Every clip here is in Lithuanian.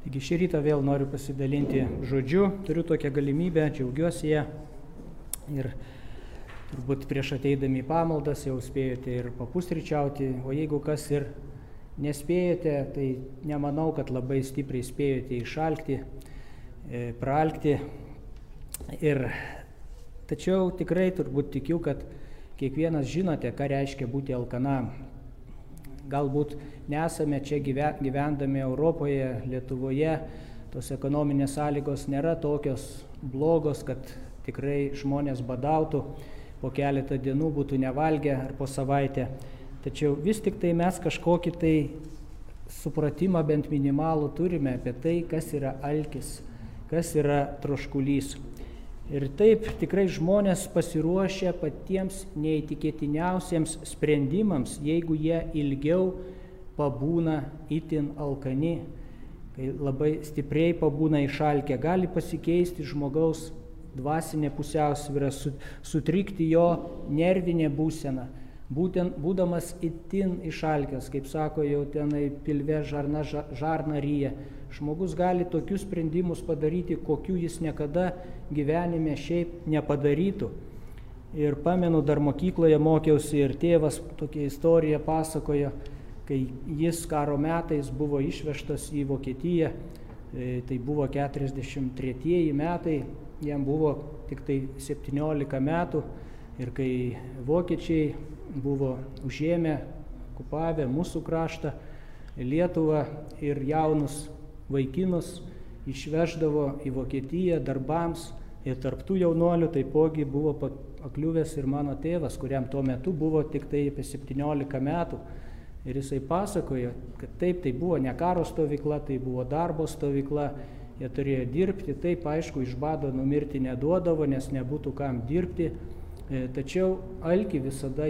Taigi šį rytą vėl noriu pasidalinti žodžiu, turiu tokią galimybę, džiaugiuosi ją ir turbūt prieš ateidami į pamaldas jau spėjote ir papusryčiauti, o jeigu kas ir nespėjote, tai nemanau, kad labai stipriai spėjote išalkti, praalkti. Tačiau tikrai turbūt tikiu, kad kiekvienas žinote, ką reiškia būti alkanam. Galbūt nesame čia gyvendami Europoje, Lietuvoje, tos ekonominės sąlygos nėra tokios blogos, kad tikrai žmonės badautų, po keletą dienų būtų nevalgę ar po savaitę. Tačiau vis tik tai mes kažkokį tai supratimą bent minimalų turime apie tai, kas yra alkis, kas yra troškulys. Ir taip tikrai žmonės pasiruošia patiems neįtikėtiniausiems sprendimams, jeigu jie ilgiau pabūna itin alkani, kai labai stipriai pabūna išalkę, gali pasikeisti žmogaus dvasinė pusiausvyra, sutrikti jo nervinė būsena, būdamas itin išalkęs, kaip sako jau tenai pilve žarna ryja. Žmogus gali tokius sprendimus padaryti, kokių jis niekada gyvenime šiaip nepadarytų. Ir pamenu, dar mokykloje mokiausi ir tėvas tokią istoriją pasakojo, kai jis karo metais buvo išvežtas į Vokietiją, tai buvo 43 metai, jam buvo tik tai 17 metų ir kai vokiečiai buvo užėmę, okupavę mūsų kraštą, Lietuvą ir jaunus vaikinus išveždavo į Vokietiją darbams ir tarptų jaunuolių taipogi buvo pakliuvęs ir mano tėvas, kuriam tuo metu buvo tik tai apie 17 metų. Ir jisai pasakojo, kad taip, tai buvo ne karo stovykla, tai buvo darbo stovykla, jie turėjo dirbti, taip aišku, iš bado numirti neduodavo, nes nebūtų kam dirbti, tačiau alkį visada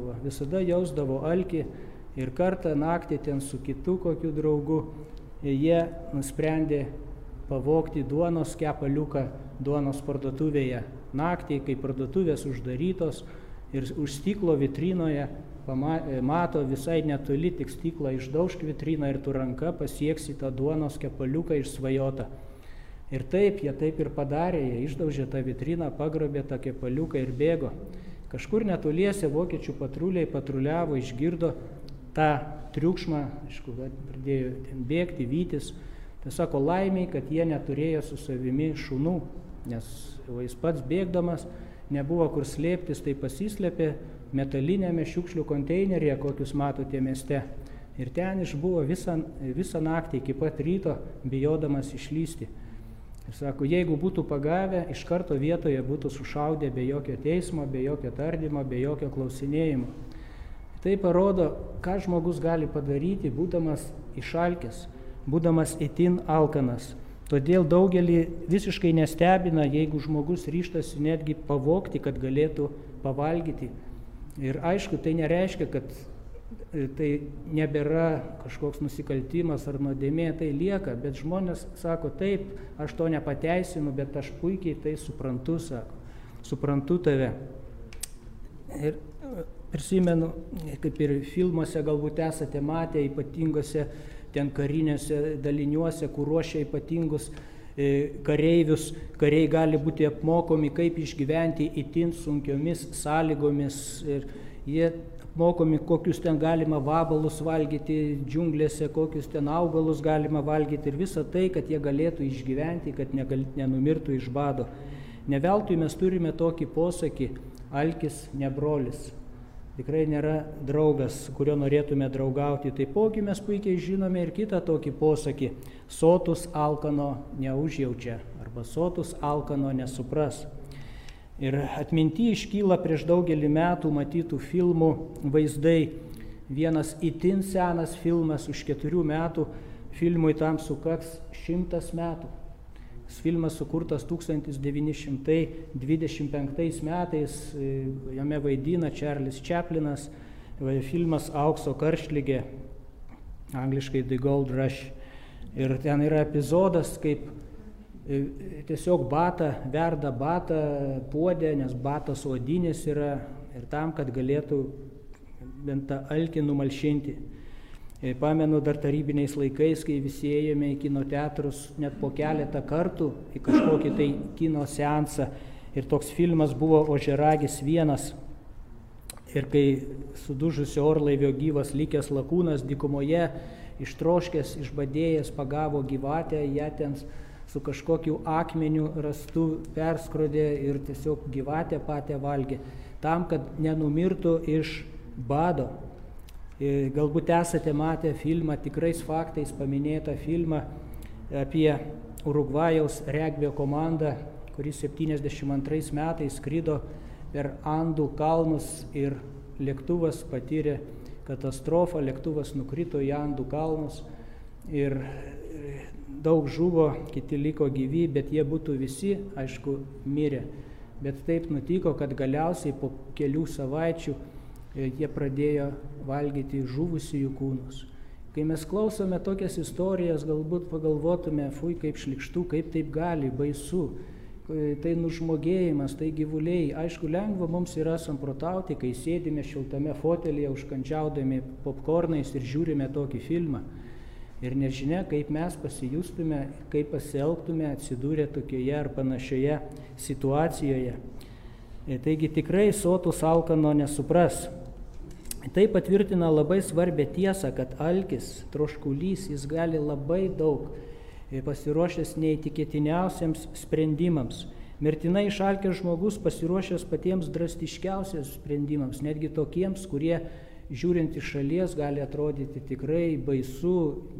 jausdavo alkį ir kartą naktį ten su kitu kokiu draugu jie nusprendė pavogti duonos kepaliuką duonos parduotuvėje. Naktį, kai parduotuvės uždarytos ir už stiklo vitrinoje mato visai netoli, tik stiklą išdaužk vitriną ir tu ranka pasieksi tą duonos kepaliuką išsvajotą. Ir taip, jie taip ir padarė, jie išdaužė tą vitriną, pagrobė tą kepaliuką ir bėgo. Kažkur netoliese vokiečių patruliai patruliavo, išgirdo tą triukšmą, aišku, pradėjo ten bėgti, vytis. Tai sako, laimiai, kad jie neturėjo su savimi šunų, nes jis pats bėgdamas nebuvo kur slėptis, tai pasislėpė metalinėme šiukšlių konteineryje, kokius matote mieste. Ir ten išbuvo visą naktį iki pat ryto, bijodamas išlysti. Ir sako, jeigu būtų pagavę, iš karto vietoje būtų sušaudę be jokio teismo, be jokio tardymo, be jokio klausinėjimo. Tai parodo, ką žmogus gali padaryti, būdamas išalkęs, būdamas itin alkanas. Todėl daugelį visiškai nestebina, jeigu žmogus ryžtasi netgi pavogti, kad galėtų pavalgyti. Ir aišku, tai nereiškia, kad tai nebėra kažkoks nusikaltimas ar nuodėmė, tai lieka, bet žmonės sako, taip, aš to nepateisinu, bet aš puikiai tai suprantu, sako, suprantu tave. Ir prisimenu, kaip ir filmuose galbūt esate matę, ypatingose ten kariniuose daliniuose, kur ruošia ypatingus kareivius, kariai gali būti apmokomi, kaip išgyventi itin sunkiomis sąlygomis ir jie apmokomi, kokius ten galima vabalus valgyti džiunglėse, kokius ten augalus galima valgyti ir visą tai, kad jie galėtų išgyventi, kad nenumirtų iš bado. Ne veltui mes turime tokį posakį, alkis ne brolis. Tikrai nėra draugas, su kuriuo norėtume draugauti. Taipogi mes puikiai žinome ir kitą tokį posakį, sotus alkano neužjaučia arba sotus alkano nesupras. Ir atminty iškyla prieš daugelį metų matytų filmų vaizdai. Vienas itin senas filmas už 4 metų, filmui tam sukaks 100 metų. Filmas sukurtas 1925 metais, jame vaidina Charles Chaplinas, filmas Aukso karštligė, angliškai The Gold Rush. Ir ten yra epizodas, kaip tiesiog verda batą puodė, nes batas odinis yra, ir tam, kad galėtų bent tą alkį numalšinti. Pamenu dar tarybiniais laikais, kai visi ėjome į kino teatrus net po keletą kartų į kažkokį tai kino seansą. Ir toks filmas buvo Ožiaragis 1. Ir kai sudužusio orlaivio gyvas likęs lakūnas dykumoje, ištroškęs, išbadėjęs, pagavo gyvatę, ją ten su kažkokiu akmeniu rastu perskrodė ir tiesiog gyvatę patę valgė, tam, kad nenumirtų iš bado. Galbūt esate matę filmą, tikrais faktais paminėtą filmą apie Urugvajaus regbio komandą, kuris 72 metais skrido per Andų kalnus ir lėktuvas patyrė katastrofą, lėktuvas nukrito į Andų kalnus ir daug žuvo, kiti liko gyvi, bet jie būtų visi, aišku, mirę. Bet taip nutiko, kad galiausiai po kelių savaičių jie pradėjo valgyti žuvusiųjų kūnus. Kai mes klausome tokias istorijas, galbūt pagalvotume, fui, kaip šlykštu, kaip taip gali, baisu, tai nužmogėjimas, tai gyvuliai. Aišku, lengva mums yra samprotauti, kai sėdime šiltame fotelyje, užkandžiaudami popkornais ir žiūrime tokį filmą. Ir nežinia, kaip mes pasijustume, kaip pasielgtume atsidūrę tokioje ar panašioje situacijoje. Taigi tikrai sotus alkano nesupras. Tai patvirtina labai svarbią tiesą, kad alkis, troškulys, jis gali labai daug, pasiruošęs neįtikėtiniausiams sprendimams. Mirtinai išalkęs žmogus pasiruošęs patiems drastiškiausiams sprendimams, netgi tokiems, kurie žiūrint iš šalies gali atrodyti tikrai baisu,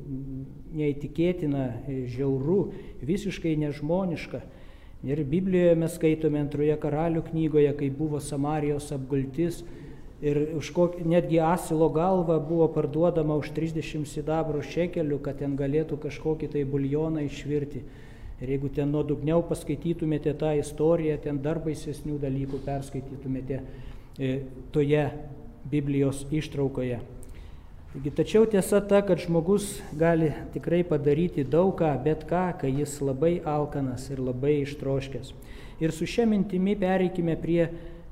neįtikėtina, žiauru, visiškai nežmoniška. Ir Biblijoje mes skaitome 2 Karalių knygoje, kai buvo Samarijos apgultis ir netgi asilo galva buvo parduodama už 30 sidabro šekelių, kad ten galėtų kažkokį tai buljoną išvirti. Ir jeigu ten nuodugniau paskaitytumėte tą istoriją, ten dar baisesnių dalykų perskaitytumėte toje Biblijos ištraukoje. Tačiau tiesa ta, kad žmogus gali tikrai padaryti daug ką, bet ką, kai jis labai alkanas ir labai ištroškęs. Ir su šia mintimi pereikime prie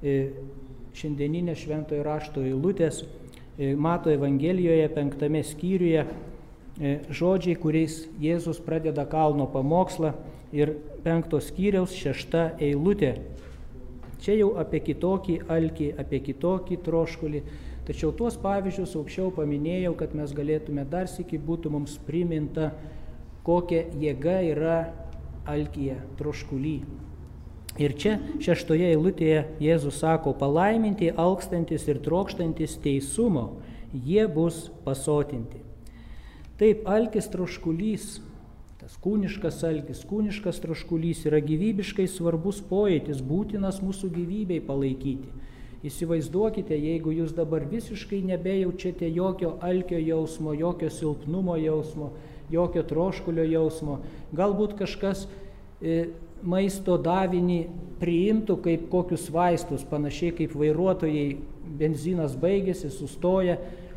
šiandieninės šventojo rašto eilutės. Mato Evangelijoje 5 skyriuje žodžiai, kuriais Jėzus pradeda kalno pamokslą, ir 5 skyriaus 6 eilutė. Čia jau apie kitokį alkį, apie kitokį troškulį. Tačiau tuos pavyzdžius aukščiau paminėjau, kad mes galėtume dar sykį būtų mums priminta, kokia jėga yra alkyje, troškuly. Ir čia 6 eilutėje Jėzus sako, palaiminti alkstantis ir trokštantis teisumo, jie bus pasotinti. Taip, alkis, troškulys, tas kūniškas alkis, kūniškas troškulys yra gyvybiškai svarbus pojūtis, būtinas mūsų gyvybei palaikyti. Įsivaizduokite, jeigu jūs dabar visiškai nebejaučiate jokio alkio jausmo, jokio silpnumo jausmo, jokio troškulio jausmo, galbūt kažkas maisto davinį priimtų kaip kokius vaistus, panašiai kaip vairuotojai, benzinas baigėsi, sustoja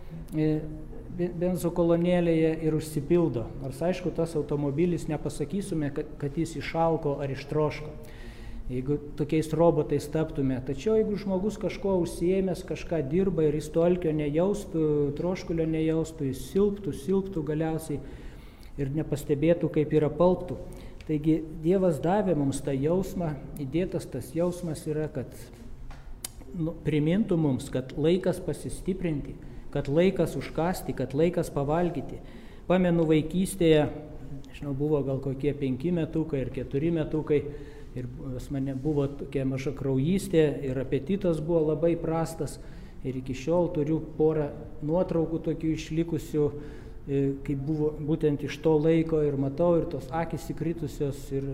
benzokolonėlėje ir užsipildo. Nors aišku, tas automobilis nepasakysume, kad jis išalko ar ištroško, jeigu tokiais robotais taptume. Tačiau jeigu žmogus kažko užsiėmęs, kažką dirba ir jis to alkio nejaustų, troškulio nejaustų, jis silptų galiausiai ir nepastebėtų, kaip yra palptų. Taigi Dievas davė mums tą jausmą, įdėtas tas jausmas yra, kad primintų mums, kad laikas pasistiprinti, kad laikas užkasti, kad laikas pavalgyti. Pamenu vaikystėje, žinau, buvo gal kokie 5 metukai ir 4 metukai, ir pas mane buvo tokia maža kraujystė ir apetitas buvo labai prastas. Ir iki šiol turiu porą nuotraukų tokių išlikusių, kaip buvo būtent iš to laiko, ir matau, ir tos akys įkritusios, ir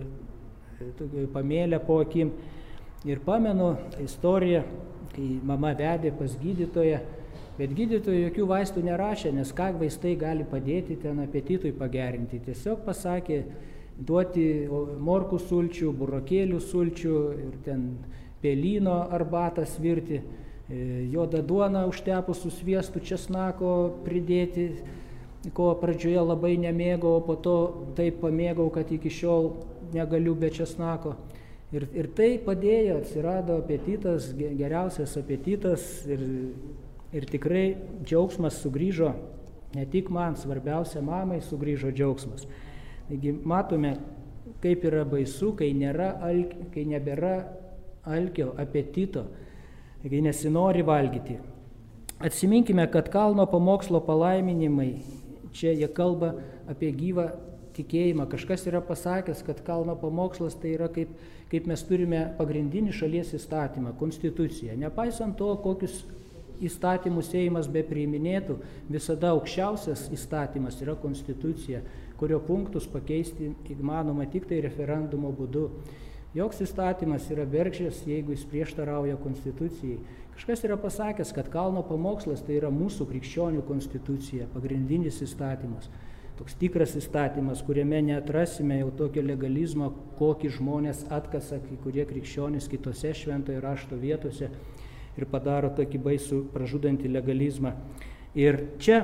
pamėlę po akim. Ir pamenu istoriją, kai mama vedė pas gydytoją, bet gydytojai jokių vaistų nerašė, nes ką vaistai gali padėti ten apetitui pagerinti. Tiesiog pasakė duoti morkų sulčių, burokėlių sulčių ir ten pelyno arbatas virti, juodą duoną užtepus su sviestu česnako pridėti, ko pradžioje labai nemėgau, o po to taip pamėgau, kad iki šiol negaliu be česnako. Ir tai padėjo, atsirado apetitas, geriausias apetitas ir tikrai džiaugsmas sugrįžo Ne tik man, svarbiausia mamai sugrįžo džiaugsmas. Taigi matome, kaip yra baisu, kai nebėra alkio, apetito, kai nesinori valgyti. Atsiminkime, kad kalno pamokslo palaiminimai, čia jie kalba apie gyvą tikėjimą. Kažkas yra pasakęs, kad kalno pamokslas tai yra kaip mes turime pagrindinį šalies įstatymą, konstituciją. Nepaisant to, kokius įstatymus Seimas be priiminėtų, visada aukščiausias įstatymas yra konstitucija, kurio punktus pakeisti įmanoma tik tai referendumo būdu. Joks įstatymas yra bergždžias, jeigu jis prieštarauja konstitucijai. Kažkas yra pasakęs, kad kalno pamokslas tai yra mūsų krikščionių konstitucija, pagrindinis įstatymas. Toks tikras įstatymas, kuriame neatrasime jau tokio legalizmo, kokį žmonės atkasa kai kurie krikščionys kitose šventojo rašto vietose ir padaro tokį baisų pražudantį legalizmą. Ir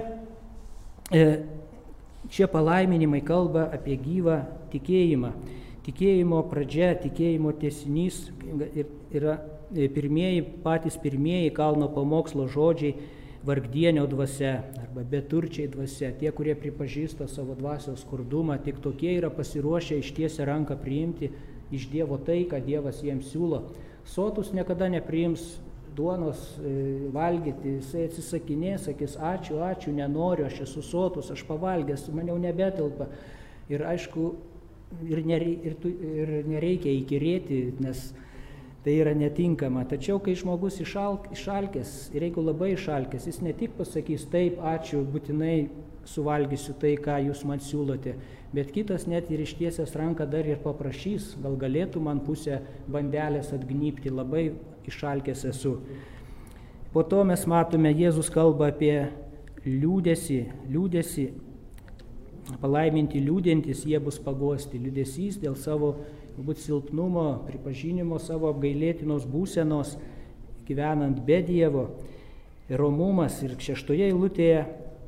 čia palaiminimai kalba apie gyvą tikėjimą. Tikėjimo pradžia, tikėjimo tęsinys yra patys pirmieji kalno pamokslo žodžiai vargdienio dvasia arba beturčiai dvasia. Tie, kurie pripažįsta savo dvasios skurdumą, tik tokie yra pasiruošę ištiesę ranką priimti iš Dievo tai, ką Dievas jiems siūlo. Sotus niekada nepriims duonos valgyti, jisai atsisakinės, sakys ačiū, nenoriu, aš esu sotus, aš pavalgęs, man jau nebetelpa. Ir aišku, ir nereikia įkyrėti, nes tai yra netinkama. Tačiau, kai žmogus išalkęs, ir jeigu labai išalkęs, jis ne tik pasakys taip, ačiū, būtinai suvalgysiu tai, ką jūs man siūlote, bet kitas net ir ištiesęs ranką dar ir paprašys, gal galėtų man pusę bandelės atgnybti, labai išalkęs esu. Po to mes matome, Jėzus kalba apie liūdesį, palaiminti liūdintys, jie bus paguosti. Liūdesys dėl savo galbūt silpnumo, pripažinimo savo apgailėtinos būsenos, gyvenant be Dievo, romumas. Ir šeštoje eilutėje,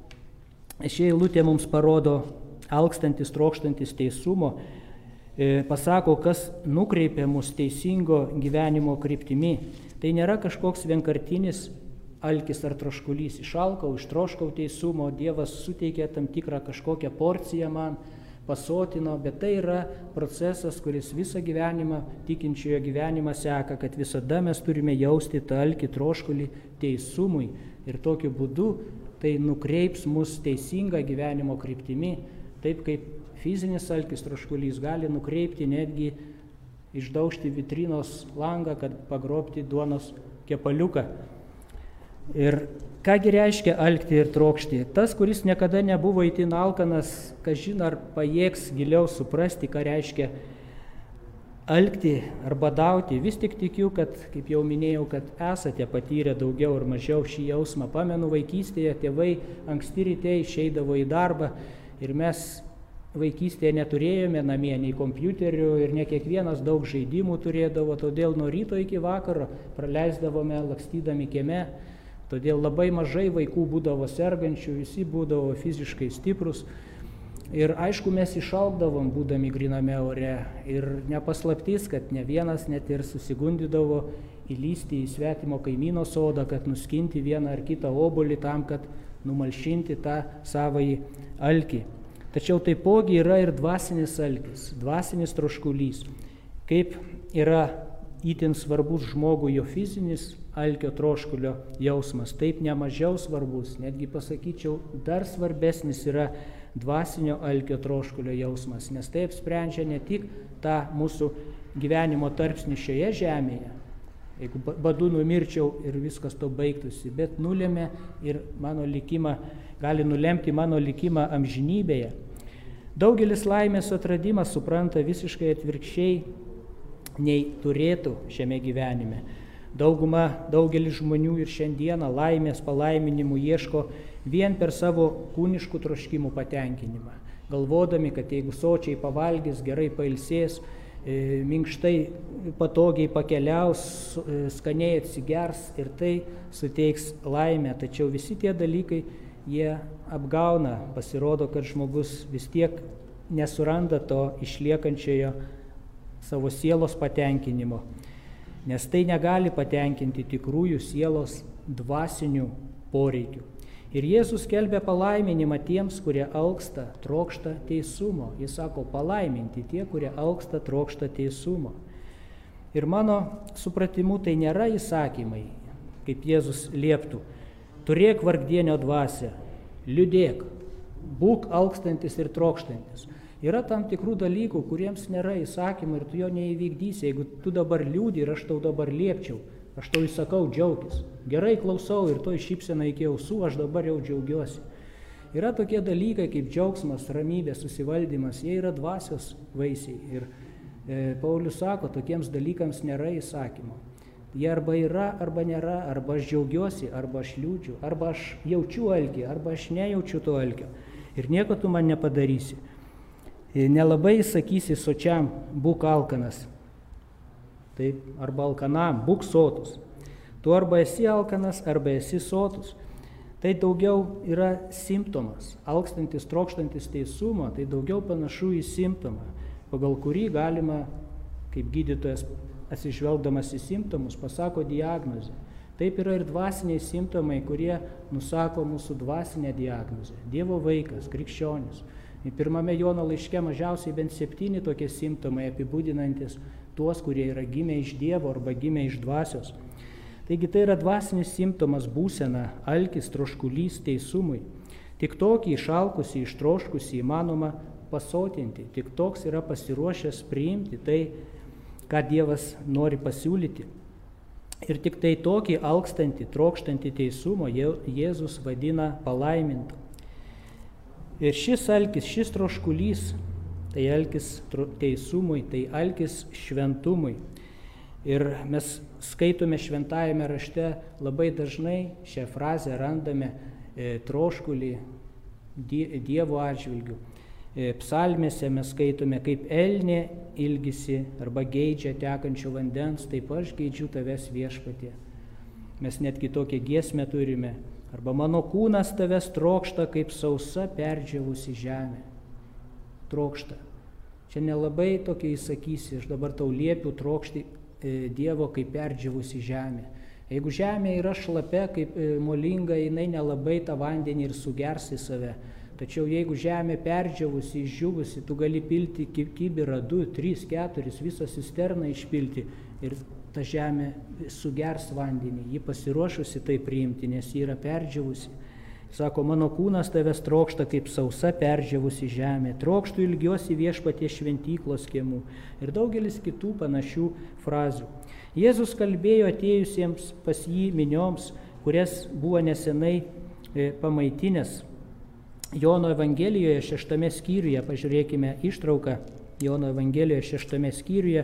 ši eilutė mums parodo alkstantis, trokštantis teisumo, pasako, kas nukreipia mus teisingo gyvenimo kryptimi. Tai nėra kažkoks vienkartinis alkis ar troškulys. Išalkau, ištroškau teisumo, Dievas suteikė tam tikrą kažkokią porciją man, pasotino, bet tai yra procesas, kuris visą gyvenimą, tikinčiojo gyvenimą seka, kad visada mes turime jausti tą alkį, troškulį teisumui. Ir tokiu būdu tai nukreips mus teisinga gyvenimo kryptimi, taip kaip fizinis alkis, troškulys gali nukreipti netgi išdaužti vitrinos langą, kad pagrobti duonos kepaliuką. Ir kągi reiškia alkti ir trokšti? Tas, kuris niekada nebuvo itin alkanas, kažin ar pajėgs giliau suprasti, ką reiškia alkti ar badauti. Vis tik tikiu, kad, kaip jau minėjau, kad esate patyrę daugiau ar mažiau šį jausmą. Pamenu, vaikystėje tėvai anksti ryte išeidavo į darbą ir mes vaikystėje neturėjome namie nei kompiuterių ir ne kiekvienas daug žaidimų turėdavo, todėl nuo ryto iki vakaro praleisdavome lakstydami kieme. Todėl labai mažai vaikų būdavo sergančių, visi būdavo fiziškai stiprus. Ir aišku, mes išaugdavom, būdami gryname ore. Ir nepaslaptis, kad ne vienas net ir susigundydavo įlysti į svetimo kaimyno sodą, kad nuskinti vieną ar kitą obuolį tam, kad numalšinti tą savąjį alkį. Tačiau taipogi yra ir dvasinis alkis, dvasinis troškulys. Kaip yra itin svarbus žmogui jo fizinis alkio troškulio jausmas, taip nemažiau svarbus, netgi pasakyčiau, dar svarbesnis yra dvasinio alkio troškulio jausmas, nes tai apsprendžia ne tik tą mūsų gyvenimo tarpsnį šioje žemėje, jeigu badu numirčiau ir viskas to baigtųsi, bet nulėmė ir mano likimą, gali nulemti mano likimą amžinybėje. Daugelis laimės atradimas supranta visiškai atvirkščiai nei turėtų šiame gyvenime. Daugelis žmonių ir šiandieną laimės palaiminimų ieško vien per savo kūniškų troškimų patenkinimą, galvodami, kad jeigu sočiai pavalgys, gerai pailsės, minkštai patogiai pakeliaus, skaniai atsigers ir tai suteiks laimę. Tačiau visi tie dalykai jie apgauna, pasirodo, kad žmogus vis tiek nesuranda to išliekančiojo savo sielos patenkinimo, nes tai negali patenkinti tikrųjų sielos dvasinių poreikių. Ir Jėzus skelbia palaiminimą tiems, kurie alksta, trokšta teisumo. Jis sako, palaiminti tie, kurie alksta, trokšta teisumo. Ir mano supratimu tai nėra įsakymai, kaip Jėzus lieptų. Turėk vargdienio dvasią, liūdėk, būk alkstantis ir trokštantis. Yra tam tikrų dalykų, kuriems nėra įsakymų ir tu jo neįvykdysi. Jeigu tu dabar liūdi ir aš tau dabar liepčiau, aš tau įsakau džiaugtis. Gerai klausau ir to šypsena iki ausų, aš dabar jau džiaugiuosi. Yra tokie dalykai kaip džiaugsmas, ramybė, susivaldymas, jie yra dvasios vaisiai. Ir Paulius sako, tokiems dalykams nėra įsakymo. Jie arba yra, arba nėra, arba aš džiaugiuosi, arba aš liūdžiu, arba aš jaučiu alkį, arba aš nejaučiu to alkio. Ir nieko tu man nepadarysi. Nelabai sakysi sočiam, būk alkanas. Taip, arba alkanam, būk sotus. Tu arba esi alkanas, arba esi sotus. Tai daugiau yra simptomas. Alkstantis, trokštantis teisumo, tai daugiau panašu į simptomą, pagal kurį galima, kaip gydytojas atsižvelgdamas į simptomus, pasako diagnozę. Taip yra ir dvasiniai simptomai, kurie nusako mūsų dvasinę diagnozę. Dievo vaikas, krikščionis. Pirmame Jono laiške mažiausiai bent 7 tokie simptomai apibūdinantis tuos, kurie yra gimę iš Dievo arba gimę iš dvasios. Taigi tai yra dvasinis simptomas būsena, alkis, troškulys teisumui. Tik tokį išalkusį, ištroškusį įmanoma pasotinti. Tik toks yra pasiruošęs priimti tai, ką Dievas nori pasiūlyti. Ir tik tai tokį alkstantį, trokštantį teisumo Jėzus vadina palaimintu. Ir šis alkis, šis troškulys, tai alkis teisumui, tai alkis šventumui. Ir mes skaitome šventajame rašte labai dažnai šią frazę randame troškulį Dievo atžvilgių. Psalmėse mes skaitome, kaip elnė ilgisi arba geidžia tekančio vandens, taip aš geidžiu tavęs viešpatie. Mes netgi tokią giesmę turime. Arba mano kūnas tavęs trokšta, kaip sausa perdžiavusi žemė. Trokšta. Čia nelabai tokia įsakysi, aš dabar tau liepiu trokšti Dievo, kaip perdžiavusi žemė. Jeigu žemė yra šlapia, kaip molinga, jinai nelabai tą vandenį ir sugers į save. Tačiau jeigu žemė perdžiavusi, išdžiūvusi, tu gali pilti kibirą 2, 3, 4, visą cisterną išpilti ir ta žemė sugers vandenį. Ji pasiruošusi tai priimti, nes ji yra perdžiavusi. Sako, mano kūnas tavęs trokšta kaip sausa perdžiavusi žemė. Trokštų ilgiuosi viešpaties šventyklos kiemų. Ir daugelis kitų panašių frazių. Jėzus kalbėjo atėjusiems pas jį minioms, kurias buvo nesenai pamaitinęs. Jono Evangelijoje 6 skyriuje, pažiūrėkime ištrauką, Jono Evangelijoje 6 skyriuje,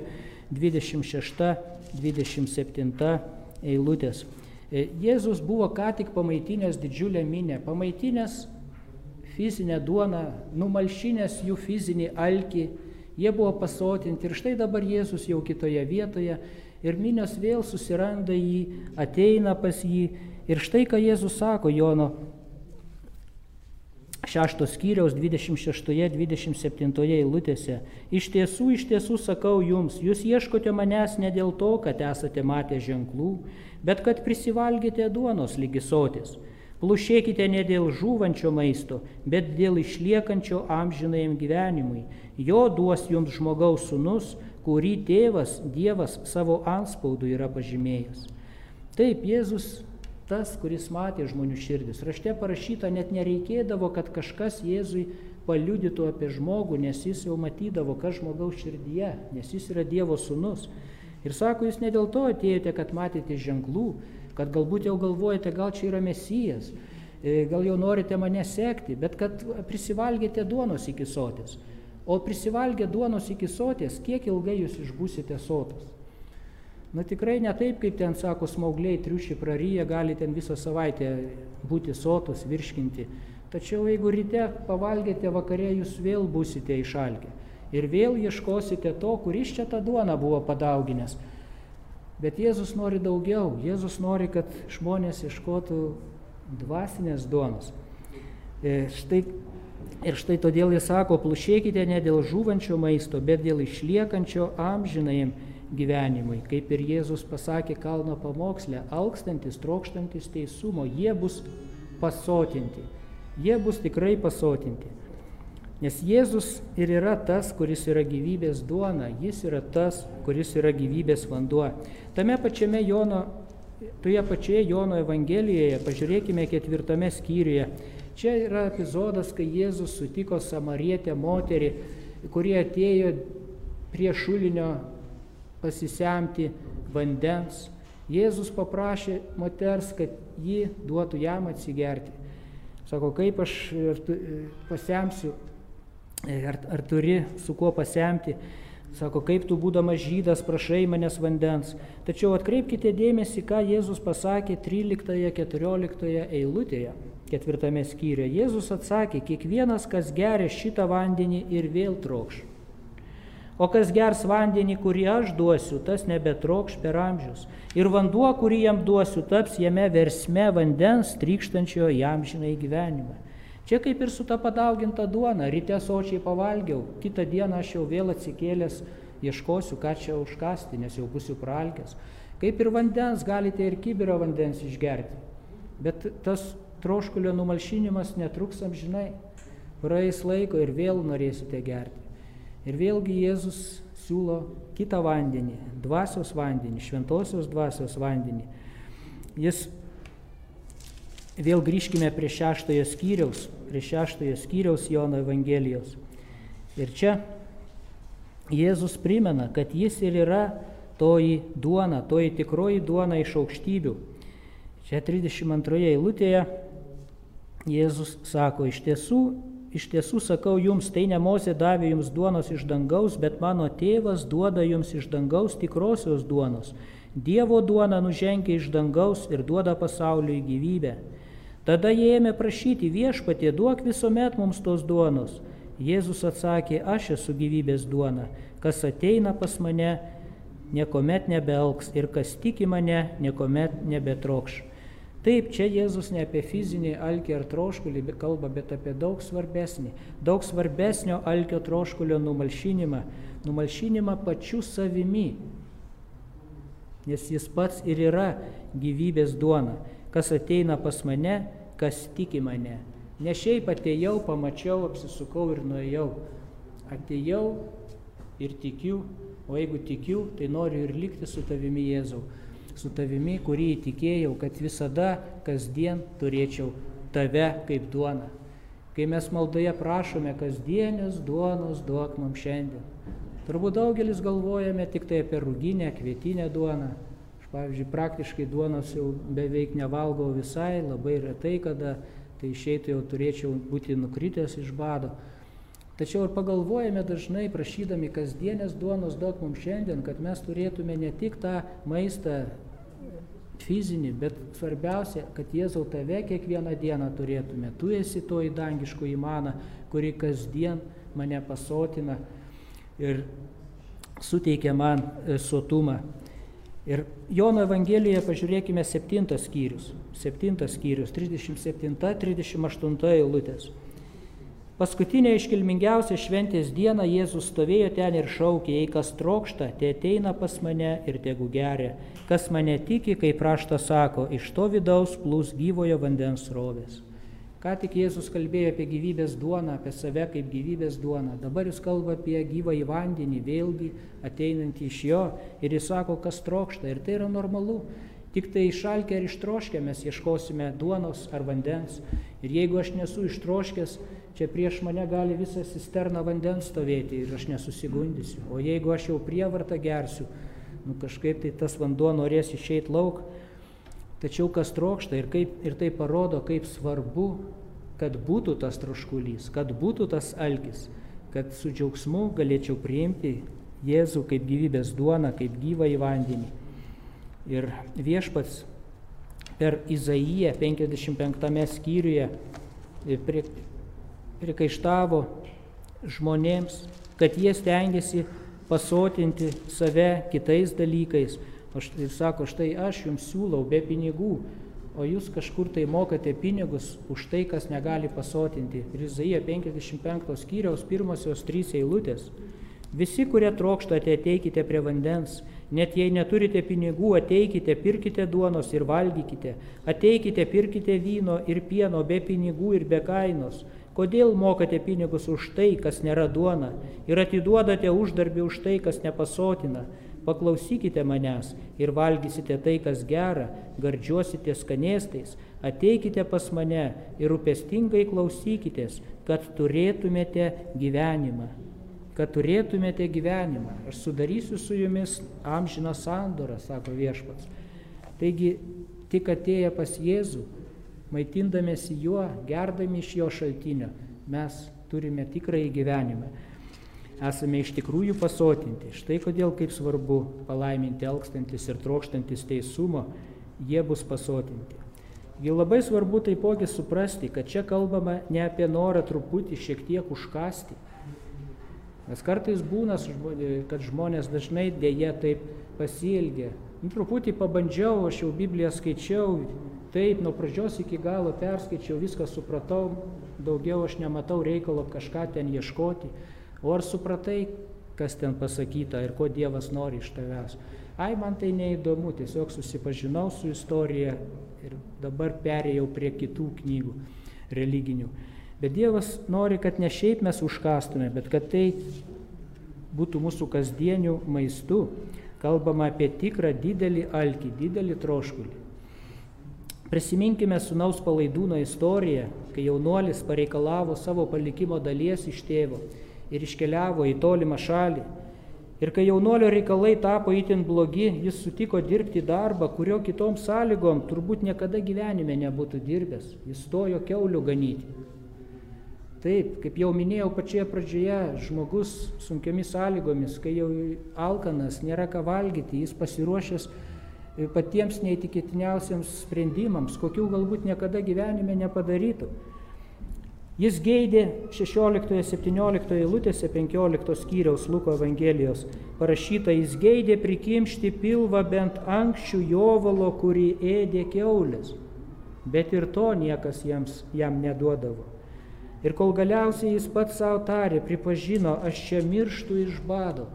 26-27 eilutės. Jėzus buvo ką tik pamaitinęs didžiulę minią, pamaitinęs fizinę duoną, numalšinęs jų fizinį alkį, jie buvo pasotinti ir štai dabar Jėzus jau kitoje vietoje ir minios vėl susiranda jį, ateina pas jį ir štai ką Jėzus sako Jono 6 skyriaus 26-27 eilutėse. Iš tiesų sakau jums, jūs ieškote manęs ne dėl to, kad esate matę ženklų, bet kad prisivalgėte duonos lygi sotis. Plušėkite ne dėl žūvančio maisto, bet dėl išliekančio amžinajam gyvenimui. Jo duos jums žmogaus sūnus, kurį tėvas, Dievas savo antspaudu yra pažymėjęs. Taip, Jėzus tas, kuris matė žmonių širdis. Rašte parašyta, net nereikėdavo, kad kažkas Jėzui paliudytų apie žmogų, nes jis jau matydavo, kas žmogaus širdyje, nes jis yra Dievo sūnus. Ir sako, jūs ne dėl to atėjote, kad matėte ženklų, kad galbūt jau galvojate, gal čia yra Mesijas, gal jau norite mane sekti, bet kad prisivalgėte duonos iki soties. O prisivalgę duonos iki soties, kiek ilgai jūs išbūsite sotus? Na tikrai ne taip, kaip ten sako, smaugliai triušiai praryja, gali ten visą savaitę būti sotus, virškinti. Tačiau jeigu ryte pavalgėte, vakare jūs vėl būsite išalkę. Ir vėl ieškosite to, kuris čia tą duoną buvo padauginęs. Bet Jėzus nori daugiau. Jėzus nori, kad žmonės ieškotų dvasinės duonos. Ir štai todėl jis sako, plušėkite ne dėl žūvančio maisto, bet dėl išliekančio amžinajam gyvenimui. Kaip ir Jėzus pasakė kalno pamoksle, alkstantis, trokštantis teisumo, jie bus pasotinti. Jie bus tikrai pasotinti. Nes Jėzus ir yra tas, kuris yra gyvybės duona, jis yra tas, kuris yra gyvybės vanduo. Toje pačioje Jono Evangelijoje, pažiūrėkime 4 skyriuje, čia yra epizodas, kai Jėzus sutiko samarietę moterį, kurie atėjo prie šulinio pasisemti vandens. Jėzus paprašė moters, kad ji duotų jam atsigerti. Sako, kaip aš pasemsiu, ar turi su kuo pasemti? Sako, kaip tu būdamas žydas prašai manęs vandens. Tačiau atkreipkite dėmesį, ką Jėzus pasakė 13-14 eilutėje, 4 skyriuje. Jėzus atsakė, kiekvienas, kas geria šitą vandenį ir vėl trokš. O kas gers vandenį, kurį aš duosiu, tas nebetrokš per amžius. Ir vanduo, kurį jam duosiu, taps jame versme vandens trykštančio į amžinąjį gyvenimą. Čia kaip ir su ta padauginta duona, ryte sočiai pavalgiau, kitą dieną aš jau vėl atsikėlęs ieškosiu, ką čia užkasti, nes jau būsiu praalkęs. Kaip ir vandens, galite ir kibirą vandens išgerti, bet tas troškulio numalšinimas netruks amžinai, praeis laiko ir vėl norėsite gerti. Ir vėlgi Jėzus siūlo kitą vandenį, dvasios vandenį, šventosios dvasios vandenį. Jis Vėl grįžkime prie 6 skyriaus Jono Evangelijos. Ir čia Jėzus primena, kad jis ir yra toji duona, toji tikroji duona iš aukštybių. Čia 32 eilutėje Jėzus sako, iš tiesų sakau jums, tai ne Mozė davė jums duonos iš dangaus, bet mano tėvas duoda jums iš dangaus tikrosios duonos. Dievo duona nužengia iš dangaus ir duoda pasauliui gyvybę. Tada jie ėmė prašyti, viešpatie, duok visuomet mums tos duonos. Jėzus atsakė, aš esu gyvybės duona, kas ateina pas mane, niekuomet nebealks ir kas tiki mane, niekuomet nebetrokš. Taip, čia Jėzus ne apie fizinį alkį ar troškulį kalba, bet apie daug svarbesnio alkio troškulio numalšinimą pačiu savimi, nes jis pats ir yra gyvybės duona. Kas ateina pas mane, kas tiki mane. Ne šiaip atėjau, pamačiau, apsisukau ir nuėjau. Atėjau ir tikiu, o jeigu tikiu, tai noriu ir likti su tavimi, Jėzau. Su tavimi, kurį įtikėjau, kad visada, kasdien turėčiau tave kaip duoną. Kai mes maldoje prašome, kasdienės duonos duok mums šiandien. Turbūt daugelis galvojame tik tai apie ruginę, kvietinę duoną. Pavyzdžiui, praktiškai duonos jau beveik nevalgau visai, labai retai kada, tai išeitų jau turėčiau būti nukritęs iš bado. Tačiau ir pagalvojame dažnai, prašydami kasdienės duonos duok mums šiandien, kad mes turėtume ne tik tą maistą fizinį, bet svarbiausia, kad Jėzau tave kiekvieną dieną turėtume. Tu esi toji dangiškoji mana, kuri kasdien mane pasotina ir suteikia man sotumą. Ir Jono Evangelijoje pažiūrėkime 7 skyrius, 37-38 eilutės. Paskutinę iškilmingiausią šventės dieną Jėzus stovėjo ten ir šaukė, jei kas trokšta, te ateina pas mane ir tegu geria. Kas mane tiki, kaip raštas sako, iš to vidaus plūs gyvojo vandens srovės. Ką tik Jėzus kalbėjo apie gyvybės duoną, apie save kaip gyvybės duoną. Dabar jis kalba apie gyvąjį vandenį, vėlgi ateinantį iš jo. Ir jis sako, kas trokšta. Ir tai yra normalu. Tik tai išalkę ar ištroškę mes ieškosime duonos ar vandens. Ir jeigu aš nesu ištroškęs, čia prieš mane gali visą cisterną vandens stovėti ir aš nesusigundysiu. O jeigu aš jau prievartą gersiu, kažkaip tai tas vanduo norės išeiti lauk. Tačiau kas trokšta ir tai parodo, kaip svarbu, kad būtų tas troškulys, kad būtų tas alkis, kad su džiaugsmu galėčiau priimti Jėzų kaip gyvybės duoną, kaip gyvąjį vandenį. Ir viešpats per Izaiją 55 skyriuje prikaištavo žmonėms, kad jie stengiasi pasotinti save kitais dalykais. Ir sako, štai aš jums siūlau be pinigų, o jūs kažkur tai mokate pinigus už tai, kas negali pasotinti. Ir Izaija 55 skyriaus pirmosios 3 eilutės. Visi, kurie trokštate, ateikite prie vandens, Net jei neturite pinigų, ateikite, pirkite duonos ir valgykite. Ateikite, pirkite vyno ir pieno be pinigų ir be kainos. Kodėl mokate pinigus už tai, kas nėra duona, ir atiduodate uždarbį už tai, kas nepasotina? Paklausykite manęs ir valgysite tai, kas gera, gardžiuosite skanėstais. Ateikite pas mane ir rūpestingai klausykitės, kad turėtumėte gyvenimą. Kad turėtumėte gyvenimą. Aš sudarysiu su jumis amžiną sandorą, sako Viešpats. Taigi, tik atėję pas Jėzų, maitindamėsi juo, gerdami iš jo šaltinio, mes turime tikrąjį gyvenimą. Esame iš tikrųjų pasotinti. Štai kodėl kaip svarbu palaiminti alkstantis ir trokštantis teisumo, jie bus pasotinti. Ir labai svarbu taipogi suprasti, kad čia kalbama ne apie norą truputį šiek tiek užkasti. Nes kartais būna, kad žmonės dažnai dėja taip pasielgia. Truputį pabandžiau, aš jau Bibliją skaičiau, taip, nuo pradžios iki galo perskaičiau, viską supratau, daugiau aš nematau reikalo kažką ten ieškoti. O ar supratai, kas ten pasakyta ir ko Dievas nori iš tavęs? Ai, man tai neįdomu, tiesiog susipažinau su istorija ir dabar perėjau prie kitų knygų religinių. Bet Dievas nori, kad ne šiaip mes užkastume, bet kad tai būtų mūsų kasdienių maistų. Kalbama apie tikrą didelį alkį, didelį troškulį. Prisiminkime sūnaus Palaidūno istoriją, kai jaunuolis pareikalavo savo palikimo dalies iš tėvo ir iškeliavo į tolimą šalį. Ir kai jaunuolio reikalai tapo itin blogi, jis sutiko dirbti darbą, kurio kitom sąlygom turbūt niekada gyvenime nebūtų dirbęs. Jis stojo kiaulių ganyti. Taip, kaip jau minėjau pačioje pradžioje, žmogus sunkiomis sąlygomis, kai jau alkanas, nėra ką valgyti, jis pasiruošęs patiems neįtikėtiniausiams sprendimams, kokių galbūt niekada gyvenime nepadarytų. Jis geidė 16-17 eilutėse 15 skyriaus Luko Evangelijos parašyta, jis geidė prikimšti pilvą bent ankščių jovalo, kurį ėdė kiaulės, bet ir to niekas jam neduodavo. Ir kol galiausiai jis pats savo tarė, pripažino, aš čia mirštu iš bado,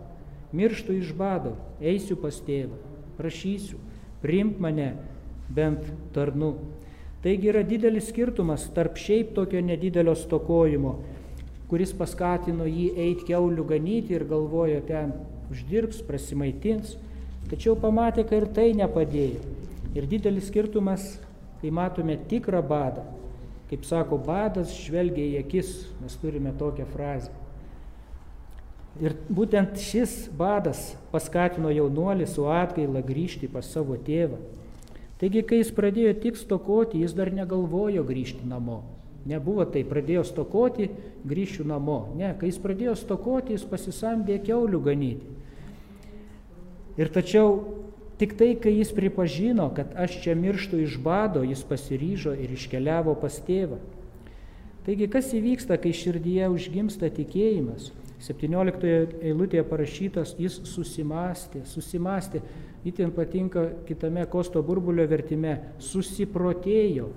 eisiu pas tėvą, prašysiu, priimk mane bent tarnu. Taigi yra didelis skirtumas tarp šiaip tokio nedidelio stokojimo, kuris paskatino jį eiti kiaulių ganyti ir galvojo, ten uždirbs, prasimaitins, tačiau pamatė, kad ir tai nepadėjo. Ir didelis skirtumas, kai matome tikrą badą. Kaip sako, badas žvelgia į akis, mes turime tokią frazę. Ir būtent šis badas paskatino jaunuolį su atgaila grįžti pas savo tėvą. Taigi, kai jis pradėjo tik stokoti, jis dar negalvojo grįžti namo. Nebuvo tai, pradėjo stokoti, grįšiu namo. Ne, kai jis pradėjo stokoti, jis pasisamdė kiaulių ganyti. Ir tačiau tik tai, kai jis pripažino, kad aš čia mirštu iš bado, jis pasiryžo ir iškeliavo pas tėvą. Taigi, kas įvyksta, kai širdyje užgimsta tikėjimas? 17 eilutėje parašytas, jis susimastė, itin patinka kitame Kosto Burbulio vertime, susipratėjo.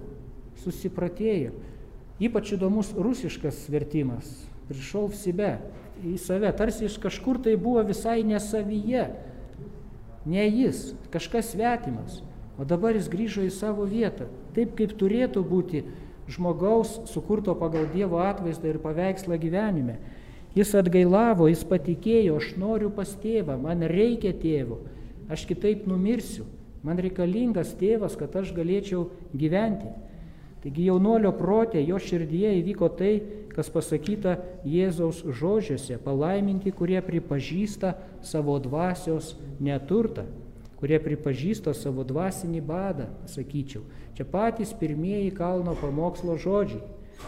Ypač įdomus rusiškas vertimas, prišol v sebe, į save, tarsi iš kažkur tai buvo visai nesavyje. Ne jis, kažkas svetimas, o dabar jis grįžo į savo vietą, taip kaip turėtų būti žmogaus sukurto pagal Dievo atvaizdą ir paveikslą gyvenime. Jis atgailavo, jis patikėjo, aš noriu pas tėvą, man reikia tėvo, aš kitaip numirsiu, man reikalingas tėvas, kad aš galėčiau gyventi. Taigi jaunuolio protė, jo širdyje įvyko tai, kas pasakyta Jėzaus žodžiuose, palaiminti, kurie pripažįsta savo dvasios neturtą, kurie pripažįsta savo dvasinį badą, sakyčiau. Čia patys pirmieji kalno pamokslo žodžiai.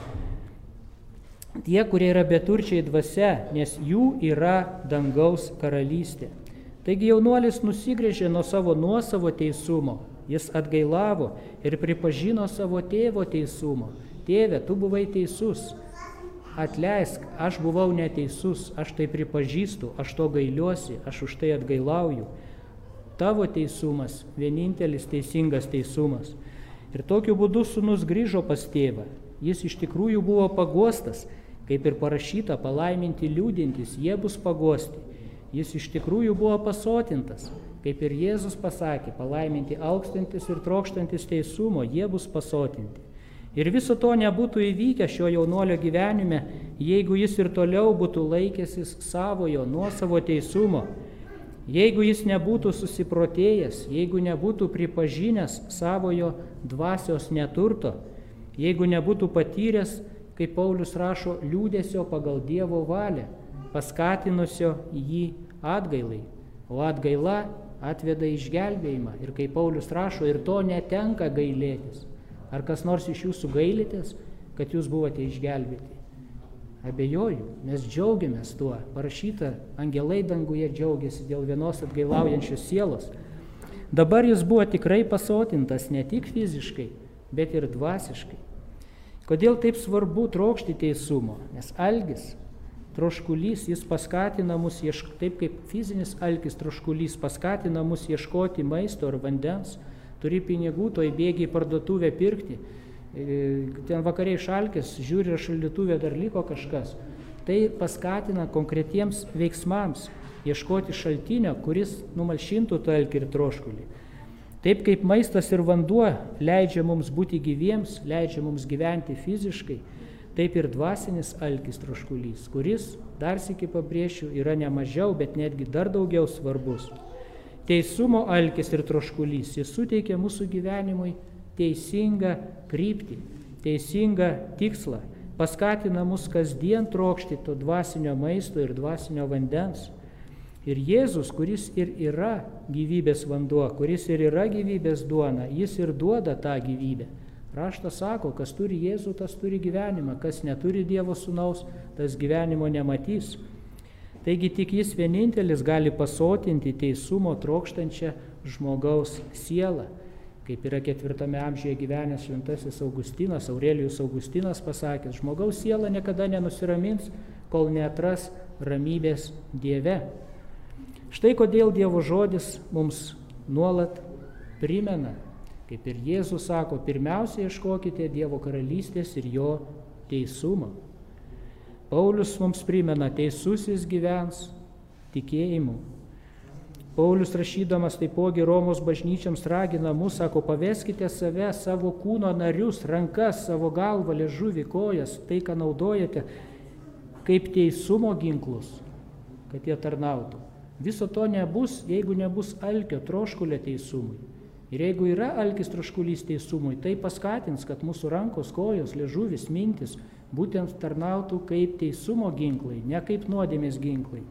Tie, kurie yra beturčiai dvasia, nes jų yra dangaus karalystė. Taigi jaunuolis nusigręžė nuo savo nuosavo teisumo, jis atgailavo ir pripažino savo tėvo teisumo. Tėve, tu buvai teisus, atleisk, aš buvau neteisus, aš tai pripažįstu, aš to gailiuosi, aš už tai atgailauju. Tavo teisumas, vienintelis teisingas teisumas. Ir tokiu būdu sūnus grįžo pas tėvą. Jis iš tikrųjų buvo paguostas, kaip ir parašyta, palaiminti liūdintys, jie bus paguosti. Jis iš tikrųjų buvo pasotintas, Kaip ir Jėzus pasakė, palaiminti alkstantis ir trokštantis teisumo, jie bus pasotinti. Ir viso to nebūtų įvykę šio jaunuolio gyvenime, jeigu jis ir toliau būtų laikęsis savojo, nuosavo teisumo, jeigu jis nebūtų susiprotėjęs, jeigu nebūtų pripažinęs savojo dvasios neturto, jeigu nebūtų patyręs, kaip Paulius rašo, liūdesio pagal Dievo valią, paskatinusio jį atgailai, o atgaila atveda išgelbėjimą. Ir kaip Paulius rašo, ir to netenka gailėtis. Ar kas nors iš jūsų gailitės, kad jūs buvote išgelbėti? Abejoju, mes džiaugiamės tuo. Parašyta, angelai danguje džiaugiasi dėl vienos atgailaujančios sielos. Dabar jis buvo tikrai pasotintas ne tik fiziškai, bet ir dvasiškai. Kodėl taip svarbu trokšti teisumo? Nes algis, troškulys, jis paskatina mus, taip kaip fizinis alkis troškulys paskatina mus ieškoti maisto ar vandens, turi pinigų, toj bėgi į parduotuvę pirkti, ten vakariai šalkės, žiūri, šaldytuvė dar liko kažkas. Tai paskatina konkretiems veiksmams ieškoti šaltinio, kuris numalšintų tą alkį ir troškulį. Taip kaip maistas ir vanduo leidžia mums būti gyviems, leidžia mums gyventi fiziškai, taip ir dvasinis alkis troškulys, kuris, dar sykį pabrėšiu, yra ne mažiau, bet netgi dar daugiau svarbus. Teisumo alkis ir troškulys, jis suteikia mūsų gyvenimui teisingą kryptį, teisingą tikslą, paskatina mus kasdien trokšti to dvasinio maisto ir dvasinio vandens. Ir Jėzus, kuris ir yra gyvybės vanduo, kuris ir yra gyvybės duona, jis ir duoda tą gyvybę. Raštas sako, kas turi Jėzų, tas turi gyvenimą, kas neturi Dievo Sūnaus, tas gyvenimo nematys. Taigi tik jis vienintelis gali pasotinti teisumo trokštančią žmogaus sielą. Kaip yra 4 amžiuje gyvenęs šventasis Augustinas, Aurelijus Augustinas pasakęs, žmogaus siela niekada nenusiramins, kol neatras ramybės Dieve. Štai kodėl Dievo žodis mums nuolat primena, kaip ir Jėzus sako, pirmiausia ieškokite Dievo karalystės ir jo teisumo. Paulius mums primena, teisusis gyvens tikėjimu. Paulius rašydamas taipogi Romos bažnyčiams ragina mus, sako, paveskite save, savo kūno narius, rankas, savo galvą, liežuvį, kojas, tai, ką naudojate, kaip teisumo ginklus, kad jie tarnautų. Viso to nebus, jeigu nebus alkio, troškulio teisumui. Ir jeigu yra alkis troškulys teisumui, tai paskatins, kad mūsų rankos, kojos, liežuvis, mintis būtent tarnautų kaip teisumo ginklai, ne kaip nuodėmės ginklai.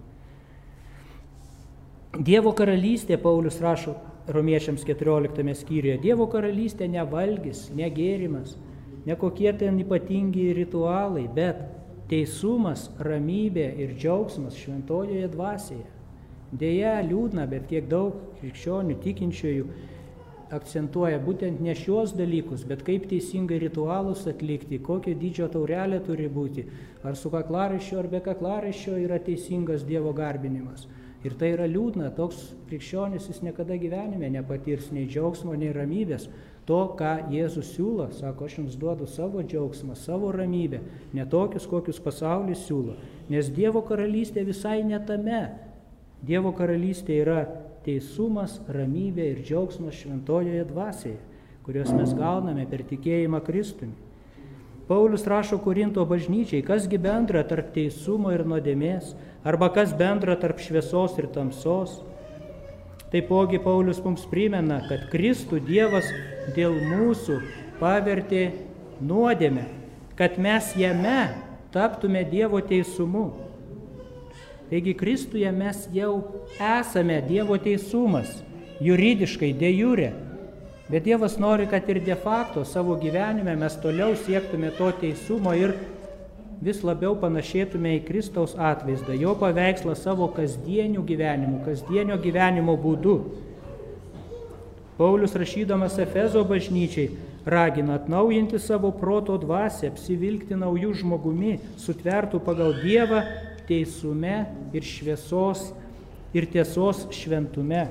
Dievo karalystė, Paulius rašo Romiečiams 14 skyriuje, Dievo karalystė ne valgis, ne gėrimas, ne kokie ten ypatingi ritualai, bet teisumas, ramybė ir džiaugsmas šventojoje dvasioje. Deja, liūdna, bet kiek daug krikščionių tikinčiųjų akcentuoja būtent ne šios dalykus, bet kaip teisingai ritualus atlikti, kokio dydžio taurelė turi būti, ar su kaklaraiščiu, ar be kaklaraiščio yra teisingas Dievo garbinimas. Ir tai yra liūdna, toks krikščionis jis niekada gyvenime nepatirs nei džiaugsmo, nei ramybės. To, ką Jėzus siūlo, sako, aš jums duodu savo džiaugsmą, savo ramybę, ne tokius, kokius pasaulis siūlo. Nes Dievo karalystė visai ne tame. Dievo karalystė yra teisumas, ramybė ir džiaugsmas šventojoje dvasioje, kuriuos mes gauname per tikėjimą Kristumi. Paulius rašo Korinto bažnyčiai, kasgi bendra tarp teisumo ir nuodėmės, arba kas bendra tarp šviesos ir tamsos. Taipogi Paulius mums primena, kad Kristų Dievas dėl mūsų pavertė nuodėmę, kad mes jame taptume Dievo teisumu. Taigi Kristuje mes jau esame Dievo teisumas, juridiškai, de jure. Bet Dievas nori, kad ir de facto savo gyvenime mes toliau siektume to teisumo ir vis labiau panašėtume į Kristaus atvaizdą, jo paveikslą savo kasdienio gyvenimo būdu. Paulius rašydamas Efezo bažnyčiai ragina atnaujinti savo proto dvasią, apsivilkti naujų žmogumi, sutvertų pagal Dievą teisume ir šviesos ir tiesos šventume.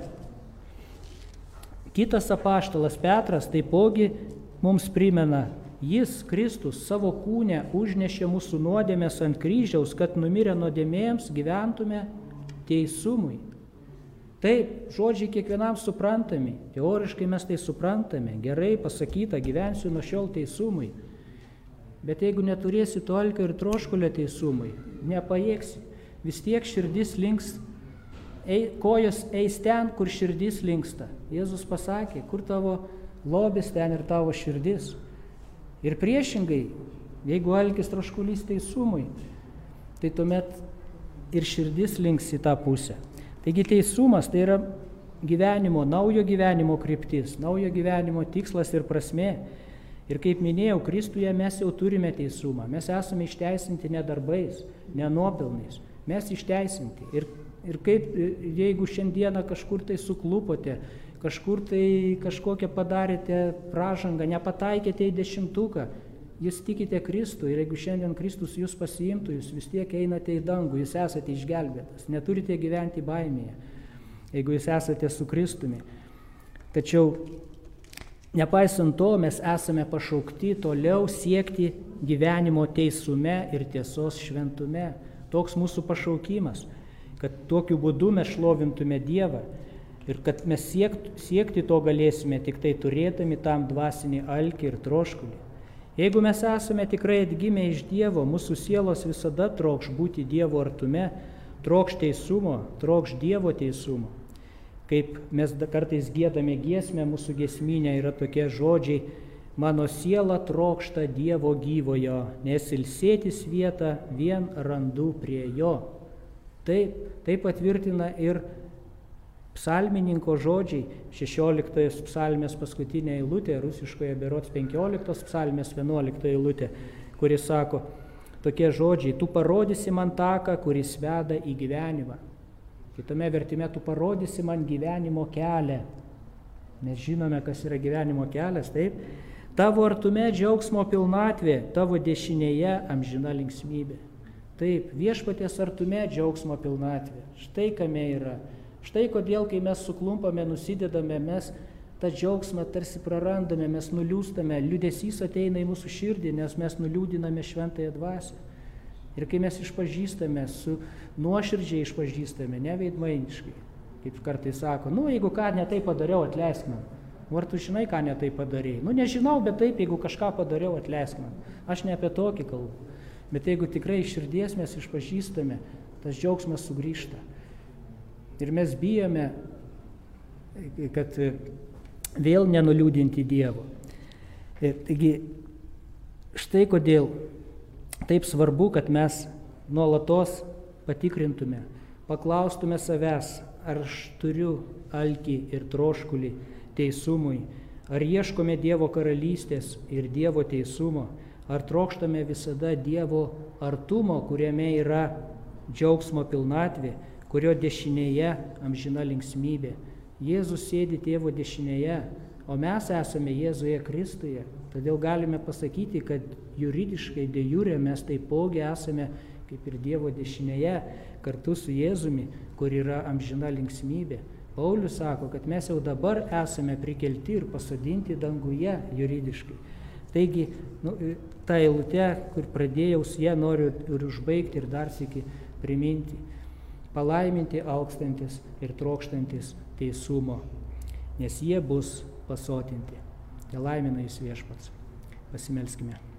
Kitas apaštalas Petras taipogi mums primena, jis, Kristus, savo kūne užnešė mūsų nuodėmės ant kryžiaus, kad numirę nuodėmėms gyventume teisumui. Taip, žodžiai kiekvienam suprantami, teoriškai mes tai suprantame, gerai pasakyta, gyvensiu nuo šiol teisumui. Bet jeigu neturėsi to alkio ir troškulio teisumui, nepajėgsi. Vis tiek širdis links, kojos eis ten, kur širdis linksta. Jėzus pasakė, kur tavo lobis, ten ir tavo širdis. Ir priešingai, jeigu alkis troškulys teisumui, tai tuomet ir širdis links į tą pusę. Taigi teisumas tai yra gyvenimo, naujo gyvenimo kryptis, naujo gyvenimo tikslas ir prasmė. Ir kaip minėjau, Kristuje mes jau turime teisumą. Mes esame išteisinti ne darbais, ne nuopelnais. Mes išteisinti. Ir kaip, jeigu šiandieną kažkur tai suklupote, kažkur tai kažkokią padarėte pražangą, nepataikėte į 10, jūs tikite Kristų ir jeigu šiandien Kristus jūs pasiimtų, jūs vis tiek einate į dangų, jūs esate išgelbėtas, neturite gyventi baimėje, jeigu jūs esate su Kristumi. Tačiau nepaisant to, mes esame pašaukti toliau siekti gyvenimo teisume ir tiesos šventume. Toks mūsų pašaukimas, kad tokiu būdu mes šlovintume Dievą ir kad mes siekti to galėsime tik tai turėdami tam dvasinį alkį ir troškulį. Jeigu mes esame tikrai atgimę iš Dievo, mūsų sielos visada trokš būti Dievo artume, trokš teisumo, trokš Dievo teisumo. Kaip mes kartais giedame giesmę, mūsų giesmynė yra tokie žodžiai, mano siela trokšta Dievo gyvojo, nes ilsėtis vietą vien randu prie jo. Tai patvirtina ir psalmininko žodžiai, 16 psalmės paskutinė eilutė, rusiškoje berods 15 psalmės 11 eilutė, kuris sako tokie žodžiai, tu parodysi man taką, kuris veda į gyvenimą. Kitame vertime, tu parodysi man gyvenimo kelią. Mes žinome, kas yra gyvenimo kelias, taip? Tavo artume džiaugsmo pilnatvė, tavo dešinėje amžina linksmybė. Taip, viešpaties artume džiaugsmo pilnatvė. Štai kame yra. Štai kodėl, kai mes suklumpame, nusidedame, mes tą džiaugsmą tarsi prarandame, mes nuliūstame, liūdesys ateina į mūsų širdį, nes mes nuliūdiname šventąją dvasią. Ir kai mes išpažįstame, nuoširdžiai išpažįstame, ne veidmainiškai, kaip kartais sako, jeigu ką ne taip padariau, atleisk man. Ar tu žinai, ką ne taip padarėjai? Nežinau, bet taip, jeigu kažką padariau, atleisk man. Aš ne apie tokį kalbu. Bet jeigu tikrai iš širdies mes išpažįstame, tas džiaugsmas sugrįžta. Ir mes bijome, kad vėl nenuliūdinti Dievo. Taigi, štai kodėl taip svarbu, kad mes nuolatos patikrintume, paklaustume savęs, ar aš turiu alkį ir troškulį teisumui, ar ieškome Dievo karalystės ir Dievo teisumo, ar trokštame visada Dievo artumo, kuriame yra džiaugsmo pilnatvė, kurio dešinėje amžina linksmybė. Jėzus sėdi Tėvo dešinėje, o mes esame Jėzuje Kristuje. Todėl galime pasakyti, kad juridiškai, de jure mes taipogi esame kaip ir Dievo dešinėje, kartu su Jėzumi, kur yra amžina linksmybė. Paulius sako, kad mes jau dabar esame prikelti ir pasodinti danguje juridiškai. Taigi, tą eilutę, kur pradėjau, su ją noriu ir užbaigti ir dar sykį priminti. Palaiminti alkstantis ir trokštantis teisumo, nes jie bus pasotinti. Te laimina jus viešpats. Pasimelskime.